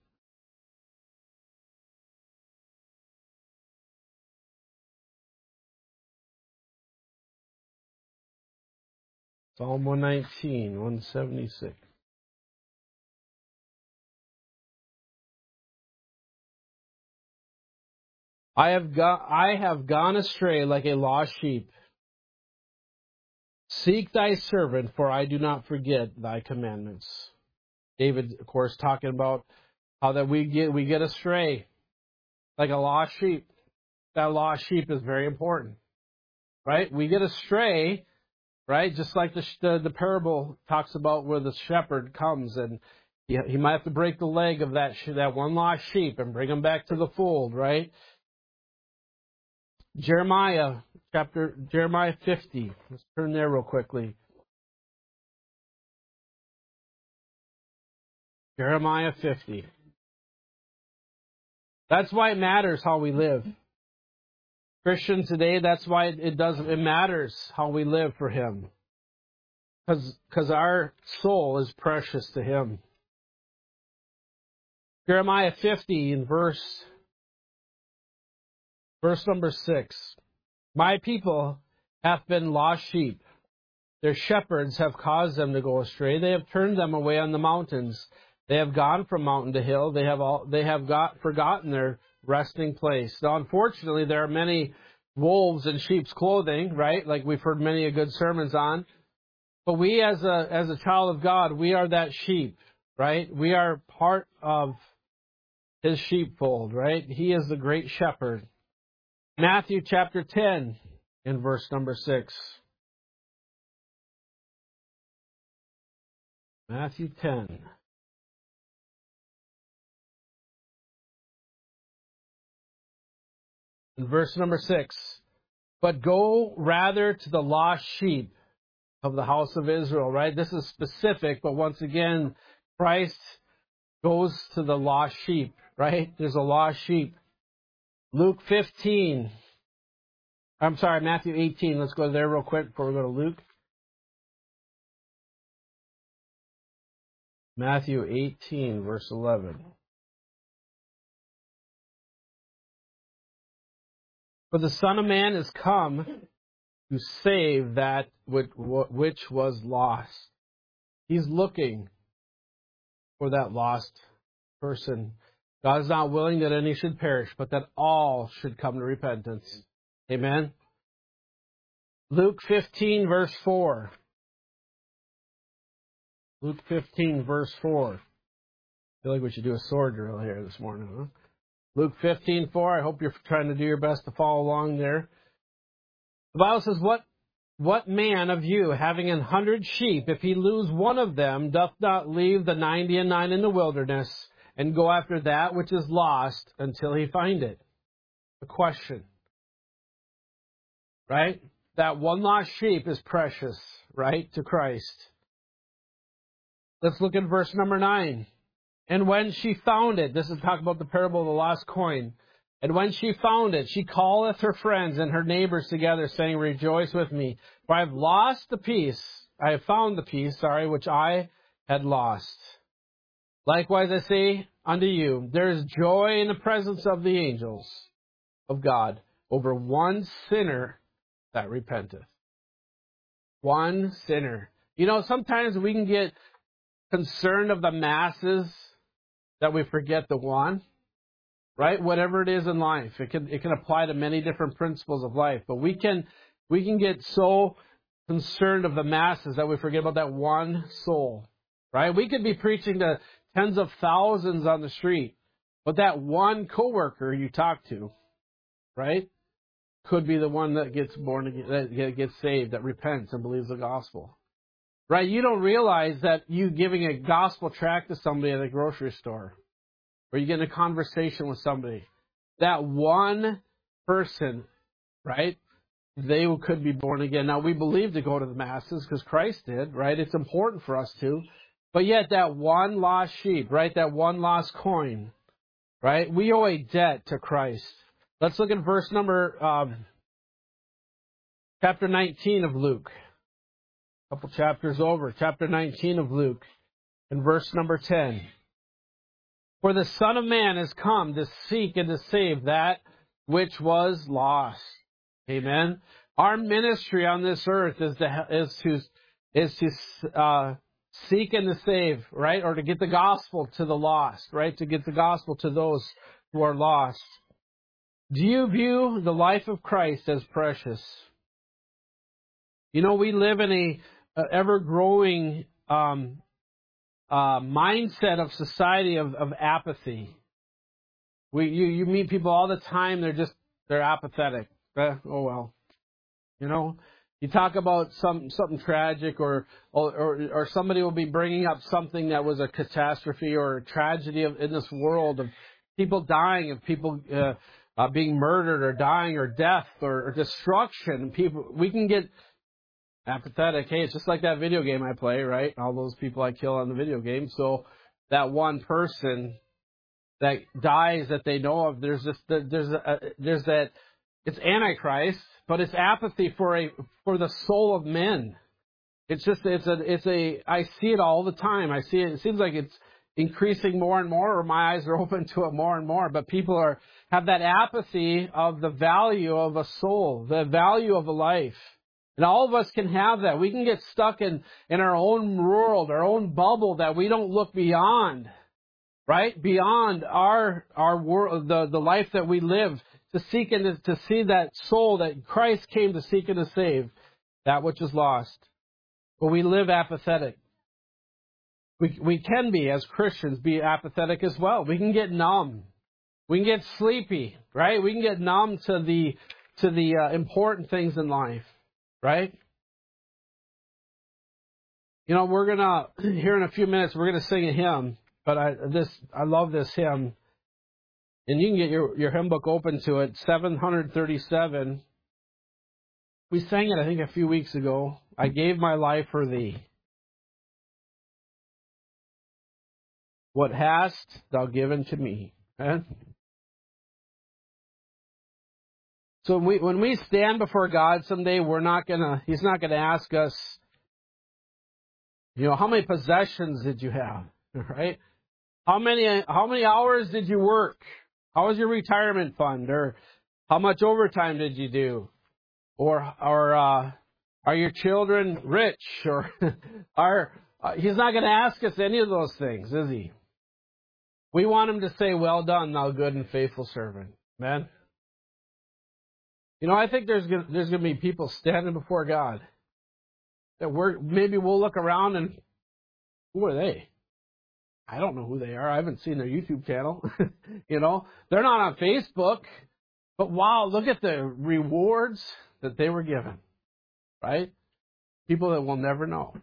Psalm one nineteen, one seventy-six. I have got, I have gone astray like a lost sheep. Seek thy servant, for I do not forget thy commandments. David, of course, talking about how that we get we get astray like a lost sheep. That lost sheep is very important, right? We get astray, right? Just like the the, the parable talks about where the shepherd comes and he, he might have to break the leg of that that one lost sheep and bring him back to the fold, right? Jeremiah chapter Jeremiah fifty. Let's turn there real quickly. Jeremiah fifty. That's why it matters how we live. Christian today, that's why it does it matters how we live for him. Because because our soul is precious to him. Jeremiah fifty in verse verse number six. My people have been lost sheep. Their shepherds have caused them to go astray. They have turned them away on the mountains. They have gone from mountain to hill. They have all they have got forgotten their resting place. Now, unfortunately, there are many wolves in sheep's clothing, right? Like we've heard many good sermons on. But we, as a as a child of God, we are that sheep, right? We are part of his sheepfold, right? He is the great shepherd. Matthew chapter ten in verse number six. Matthew ten. In verse number six. But go rather to the lost sheep of the house of Israel, right? This is specific, but once again, Christ goes to the lost sheep, right? There's a lost sheep. Luke fifteen. I'm sorry, Matthew eighteen. Let's go there real quick before we go to Luke. Matthew eighteen, verse eleven. For the Son of Man is come to save that which was lost. He's looking for that lost person. God is not willing that any should perish, but that all should come to repentance. Amen. Luke fifteen, verse four. Luke fifteen, verse four. I feel like we should do a sword drill here this morning, huh? Luke fifteen, four. I hope you're trying to do your best to follow along there. The Bible says, What What man of you, having an hundred sheep, if he lose one of them, doth not leave the ninety and nine in the wilderness, and go after that which is lost until he find it? A question. Right? That one lost sheep is precious, right, to Christ. Let's look at verse number nine. And when she found it, this is talking about the parable of the lost coin. And when she found it, she calleth her friends and her neighbors together, saying, Rejoice with me, for I have lost the piece, I have found the piece, sorry, which I had lost. Likewise I say unto you, there is joy in the presence of the angels of God over one sinner that repenteth. One sinner. You know, sometimes we can get concerned of the masses that we forget the one. Right? Whatever it is in life, it can it can apply to many different principles of life. But we can we can get so concerned of the masses that we forget about that one soul. Right? We could be preaching to tens of thousands on the street, but that one coworker you talk to, right, could be the one that gets born again, that gets saved, that repents and believes the gospel. Right? You don't realize that you giving a gospel tract to somebody at a grocery store, or you get in a conversation with somebody, that one person, right, they could be born again. Now, we believe to go to the masses because Christ did, right? It's important for us to. But yet that one lost sheep, right, that one lost coin, right, we owe a debt to Christ. Let's look at verse number, um, chapter nineteen of Luke. A couple chapters over, chapter nineteen of Luke, and verse number ten. For the Son of Man is come to seek and to save that which was lost. Amen. Our ministry on this earth is to is to is to uh, seek and to save, right, or to get the gospel to the lost, right, to get the gospel to those who are lost. Do you view the life of Christ as precious? You know, we live in a, a ever-growing um, Uh, mindset of society of, of apathy. We you, you meet people all the time, they're just they're apathetic. Eh, oh well. You know, you talk about some something tragic or, or or somebody will be bringing up something that was a catastrophe or a tragedy of, in this world of people dying, of people uh, uh, being murdered or dying or death or, or destruction. People, we can get apathetic. Hey, it's just like that video game I play, right? All those people I kill on the video game. So that one person that dies that they know of, there's just there's a, there's that it's Antichrist, but it's apathy for a for the soul of men. It's just it's a it's a I see it all the time. I see it. It seems like it's increasing more and more, or my eyes are open to it more and more. But people are have that apathy of the value of a soul, the value of a life. And all of us can have that. We can get stuck in, in our own world, our own bubble, that we don't look beyond, right? Beyond our our world, the, the life that we live, to seek and to, to see that soul that Christ came to seek and to save, that which is lost. But we live apathetic. We we can be, as Christians, be apathetic as well. We can get numb. We can get sleepy, right? We can get numb to the to the uh, important things in life. Right? You know, we're gonna here in a few minutes we're gonna sing a hymn, but I this I love this hymn, and you can get your your hymn book open to it. seven thirty-seven. We sang it I think a few weeks ago. I gave my life for thee. What hast thou given to me? Eh? So when we, when we stand before God someday, we're not gonna. He's not gonna ask us, you know, how many possessions did you have, right? How many how many hours did you work? How was your retirement fund? Or how much overtime did you do? Or or uh, are your children rich? Or are uh, he's not going to ask us any of those things, is he? We want him to say, well done, thou good and faithful servant. Amen. You know, I think there's gonna, there's going to be people standing before God that we're, maybe we'll look around and, who are they? I don't know who they are. I haven't seen their YouTube channel. You know, they're not on Facebook. But wow, look at the rewards that they were given, right? People that we'll never know.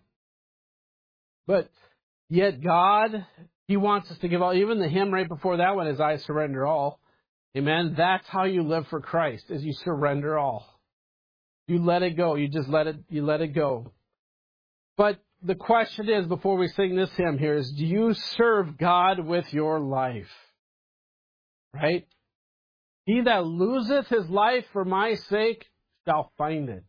But yet God, He wants us to give all. Even the hymn right before that one is I surrender all. Amen. That's how you live for Christ, is you surrender all. You let it go. You just let it, you let it go. But the question is, before we sing this hymn here, is do you serve God with your life? Right? He that loseth his life for my sake shall find it.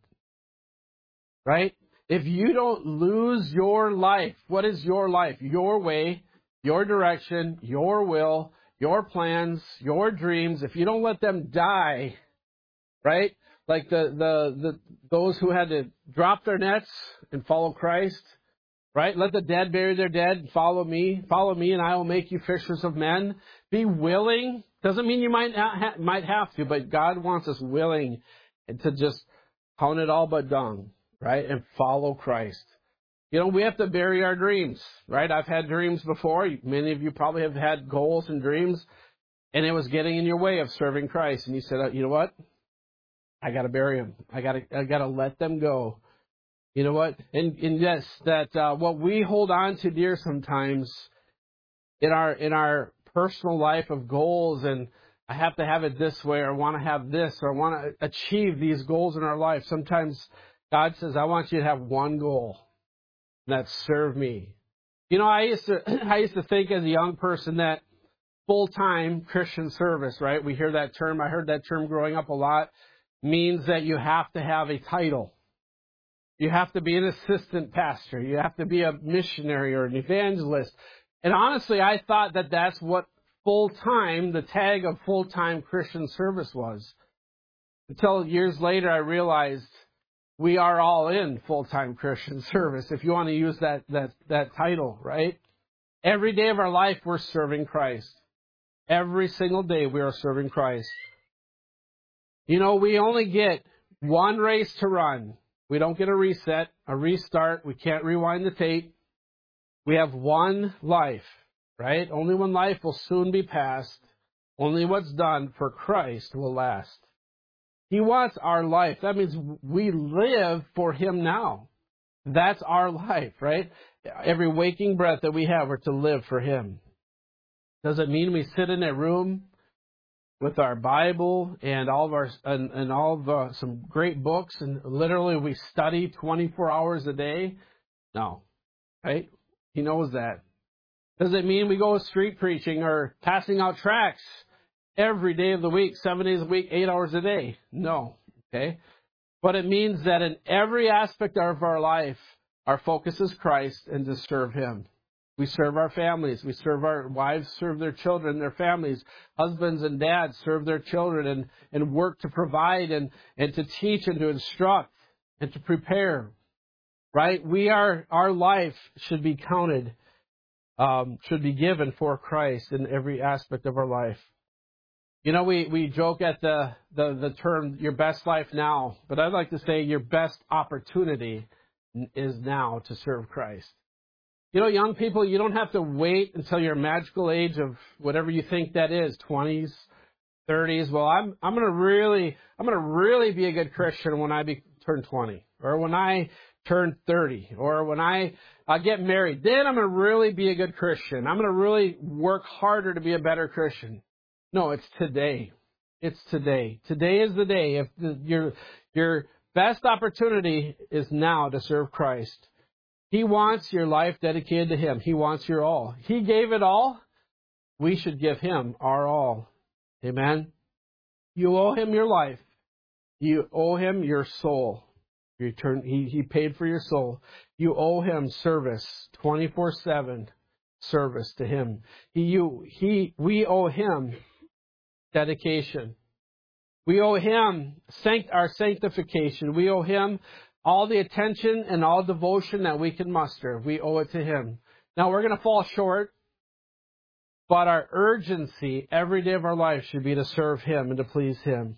Right? If you don't lose your life, what is your life? Your way, your direction, your will, your plans, your dreams. If you don't let them die, right? Like the, the, the those who had to drop their nets and follow Christ, right? Let the dead bury their dead. Follow me. Follow me, and I will make you fishers of men. Be willing. Doesn't mean you might not ha- might have to, but God wants us willing to just count it all but dung, right? And follow Christ. You know, we have to bury our dreams, right? I've had dreams before. Many of you probably have had goals and dreams, and it was getting in your way of serving Christ. And you said, oh, you know what? I got to bury them. I got to I got to let them go. You know what? And, and yes, that uh, what we hold on to dear sometimes in our in our personal life of goals, and I have to have it this way, or I want to have this, or I want to achieve these goals in our life. Sometimes God says, I want you to have one goal, and that's serve me. You know, I used to I used to think as a young person that full-time Christian service, right? We hear that term. I heard that term growing up a lot. Means that you have to have a title. You have to be an assistant pastor. You have to be a missionary or an evangelist. And honestly, I thought that that's what full-time, the tag of full-time Christian service was. Until years later, I realized we are all in full-time Christian service, if you want to use that, that, that title, right? Every day of our life, we're serving Christ. Every single day, we are serving Christ. You know, we only get one race to run. We don't get a reset, a restart. We can't rewind the tape. We have one life, right? Only one life will soon be passed. Only what's done for Christ will last. He wants our life. That means we live for Him now. That's our life, right? Every waking breath that we have, we're to live for Him. Does it mean we sit in a room with our Bible and all of our and, and all of uh, some great books and literally we study twenty-four hours a day? No, right? He knows that. Does it mean we go street preaching or passing out tracts every day of the week, seven days a week, eight hours a day? No, okay? But it means that in every aspect of our life, our focus is Christ and to serve Him. We serve our families. We serve our wives, serve their children, their families. Husbands and dads serve their children and, and work to provide and, and to teach and to instruct and to prepare. Right? We are, our life should be counted, um, should be given for Christ in every aspect of our life. You know, we, we joke at the, the, the term, your best life now, but I'd like to say your best opportunity is now to serve Christ. You know, young people, you don't have to wait until your magical age of whatever you think that is, twenties, thirties. Well, I'm I'm going to really I'm going to really be a good Christian when I be, turn twenty, or when I turn thirty, or when I uh, get married. Then I'm going to really be a good Christian. I'm going to really work harder to be a better Christian. No, it's today. It's today. Today is the day. If the, your your best opportunity is now to serve Christ. He wants your life dedicated to Him. He wants your all. He gave it all. We should give Him our all. Amen. You owe Him your life. You owe Him your soul. You return, he, he paid for your soul. You owe Him service, twenty-four seven service to Him. He, you, he, we owe Him dedication. We owe Him sanct, our sanctification. We owe Him all the attention and all devotion that we can muster. We owe it to Him. Now, we're going to fall short. But our urgency every day of our life should be to serve Him and to please Him.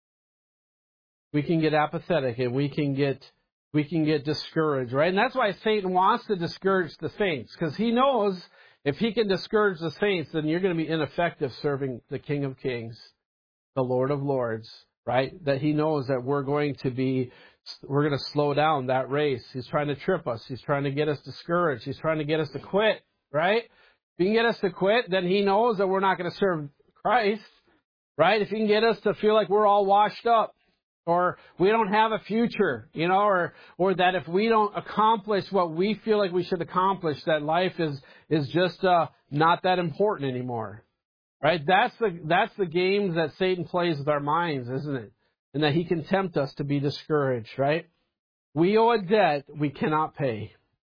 We can get apathetic and we can get we can get discouraged, right? And that's why Satan wants to discourage the saints, because he knows if he can discourage the saints, then you're going to be ineffective serving the King of Kings, the Lord of Lords, right? That he knows that we're going to be, we're going to slow down that race. He's trying to trip us. He's trying to get us discouraged. He's trying to get us to quit, right? If he can get us to quit, then he knows that we're not going to serve Christ, right? If he can get us to feel like we're all washed up, or we don't have a future, you know, or or that if we don't accomplish what we feel like we should accomplish, that life is is just uh, not that important anymore, right? That's the that's the games that Satan plays with our minds, isn't it? And that he can tempt us to be discouraged, right? We owe a debt we cannot pay.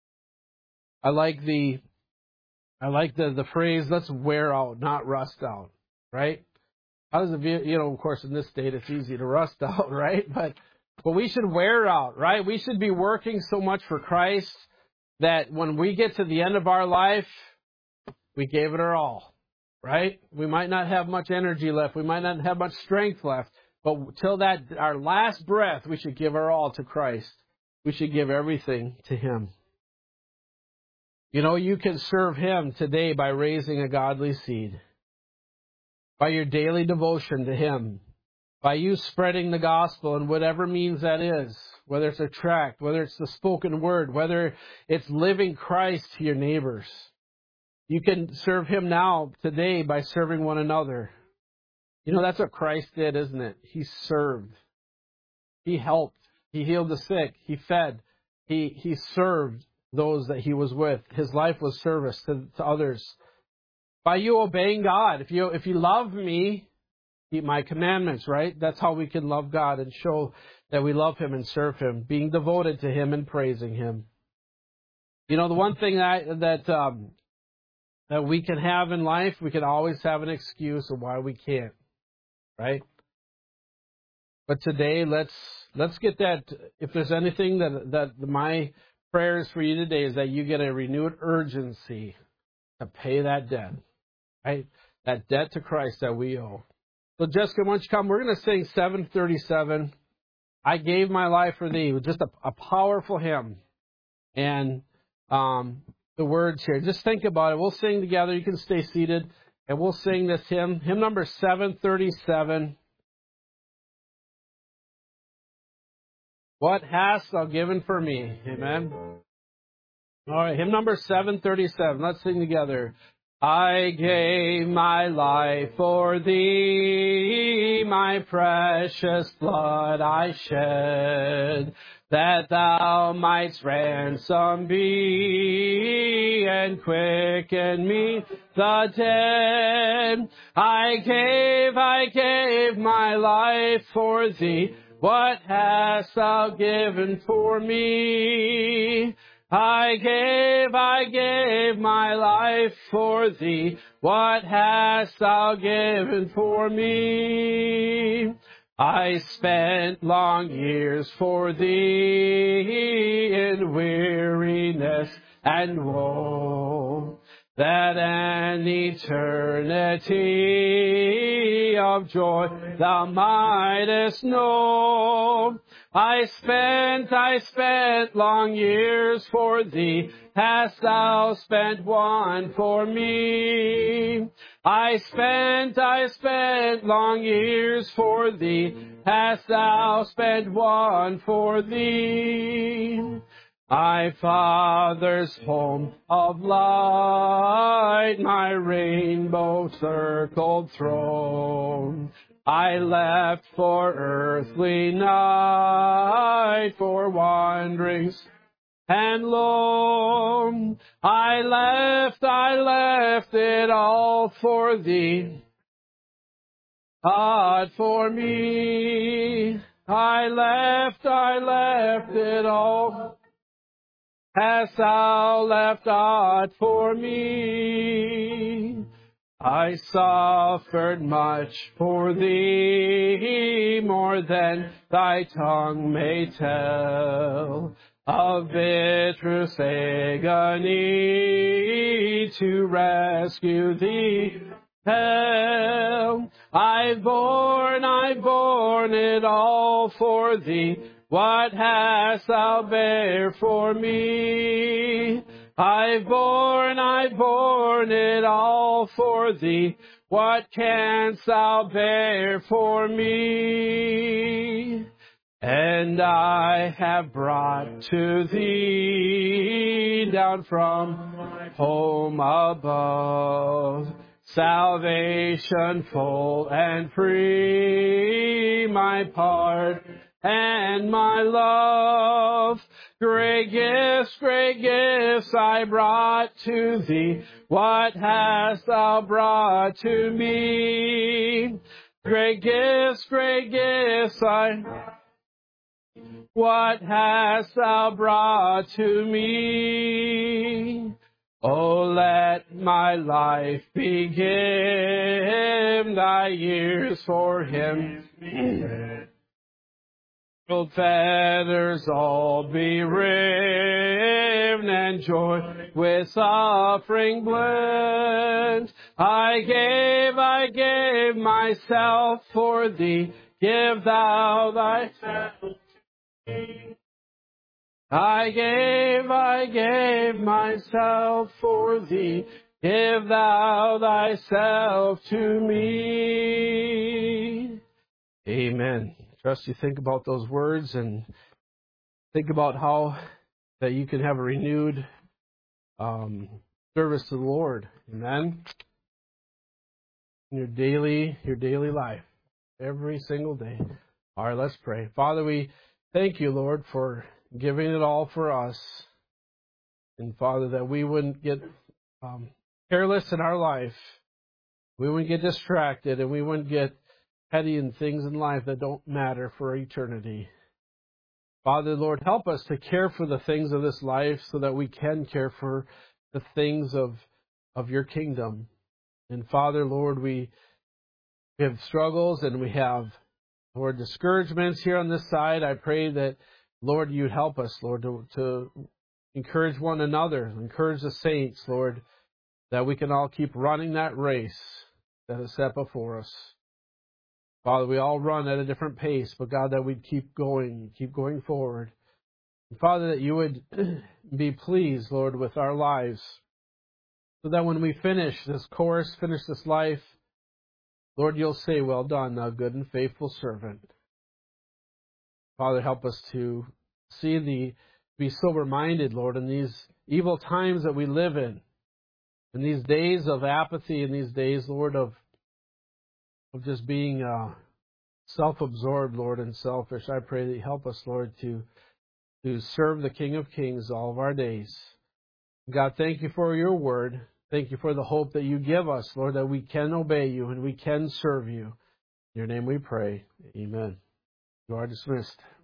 I like the I like the the phrase, let's wear out, not rust out, right? How does it, you know, of course, in this state, it's easy to rust out, right? But, but we should wear out, right? We should be working so much for Christ that when we get to the end of our life, we gave it our all, right? We might not have much energy left. We might not have much strength left. But till that, our last breath, we should give our all to Christ. We should give everything to Him. You know, you can serve Him today by raising a godly seed, by your daily devotion to Him, by you spreading the gospel in whatever means that is, whether it's a tract, whether it's the spoken word, whether it's living Christ to your neighbors. You can serve Him now, today, by serving one another. You know, that's what Christ did, isn't it? He served. He helped. He healed the sick. He fed. He he served those that He was with. His life was service to, to others. By you obeying God. If you if you love me, keep my commandments, right? That's how we can love God and show that we love Him and serve Him, being devoted to Him and praising Him. You know, the one thing that that um, that we can have in life, we can always have an excuse of why we can't, right? But today, let's let's get that. If there's anything that that my prayers for you today is that you get a renewed urgency to pay that debt. Right? That debt to Christ that we owe. So Jessica, why don't you come? We're going to sing seven thirty-seven. I gave my life for thee. Just a, a powerful hymn. And um, the words here. Just think about it. We'll sing together. You can stay seated. And we'll sing this hymn. Hymn number seven thirty-seven. What hast thou given for me? Amen. All right. Hymn number seven thirty-seven. Let's sing together. I gave my life for thee, my precious blood I shed, that thou mightst ransom be, and quicken me the dead. I gave, I gave my life for thee, what hast thou given for me? I gave, I gave my life for thee. What hast thou given for me? I spent long years for thee in weariness and woe, that an eternity of joy thou mightest know. I spent, I spent long years for thee. Hast thou spent one for me? I spent, I spent long years for thee. Hast thou spent one for thee? My Father's home of light, my rainbow-circled throne, I left for earthly night, for wanderings and lo, I left, I left it all for thee. God, for me, I left, I left it all. Hast thou left aught for me? I suffered much for thee, more than thy tongue may tell. of bitter agony to rescue thee. Hell, I've borne, I've borne it all for thee. What hast thou bare for me? I've borne, I've borne it all for thee. What canst thou bear for me? And I have brought to thee down from home above salvation full and free, my part and my love. Great gifts, great gifts I brought to thee. What hast thou brought to me? Great gifts, great gifts I... What hast thou brought to me? Oh, let my life begin, thy years for him. Gold feathers all be riven, and joy with suffering blend. I gave, I gave myself for thee. Give thou thyself. I gave, I gave myself for thee. Give thou thyself to me. Amen. Trust you think about those words and think about how that you can have a renewed um, service to the Lord. Amen. In your daily, your daily life, every single day. All right, let's pray. Father, we thank you, Lord, for giving it all for us. And Father, that we wouldn't get um, careless in our life. We wouldn't get distracted, and we wouldn't get petty in things in life that don't matter for eternity. Father, Lord, help us to care for the things of this life so that we can care for the things of, of your kingdom. And Father, Lord, we have struggles and we have, Lord, discouragements here on this side. I pray that, Lord, you'd help us, Lord, to, to encourage one another, encourage the saints, Lord, that we can all keep running that race that is set before us. Father, we all run at a different pace, but God, that we'd keep going, keep going forward. And Father, that you would be pleased, Lord, with our lives, so that when we finish this course, finish this life, Lord, you'll say, well done, thou good and faithful servant. Father, help us to see the, be sober-minded, Lord, in these evil times that we live in, in these days of apathy, in these days, Lord, of of just being uh, self-absorbed, Lord, and selfish. I pray that you help us, Lord, to, to serve the King of Kings all of our days. God, thank you for your word. Thank you for the hope that you give us, Lord, that we can obey you and we can serve you. In your name we pray. Amen. You are dismissed.